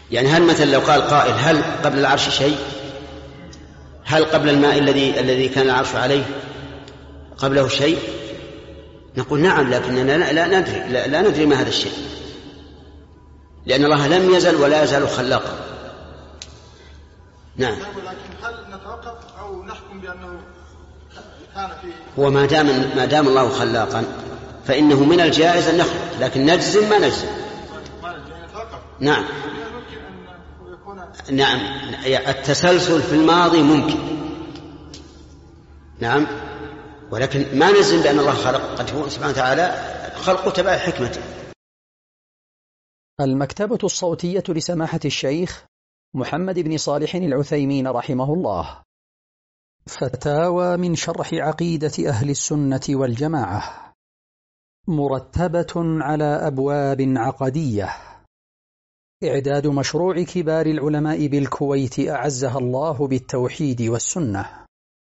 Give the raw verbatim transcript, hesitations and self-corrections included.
يعني هل مثلا لو قال قائل هل قبل العرش شيء؟ هل قبل الماء الذي الذي كان العرش عليه قبله شيء؟ نقول نعم، لكننا لا ندري لا, لا ندري ما هذا الشيء، لأن الله لم يزل ولا يزال خلاقا. نعم. ولكن هل نتوقف أو نحكم بأنه كان فيه؟ هو ما دام ما دام الله خلاقا فإنه من الجائز أن نخلق، لكن نجزم ما نجزم. نعم نعم، التسلسل في الماضي ممكن، نعم، ولكن ما نجزم بأن الله خلق، قد هو سبحانه وتعالى خلقه تبع حكمته. المكتبة الصوتية لسماحة الشيخ محمد بن صالح العثيمين رحمه الله. فتاوى من شرح عقيدة أهل السنة والجماعة، مرتبة على أبواب عقدية. إعداد مشروع كبار العلماء بالكويت أعزها الله بالتوحيد والسنة.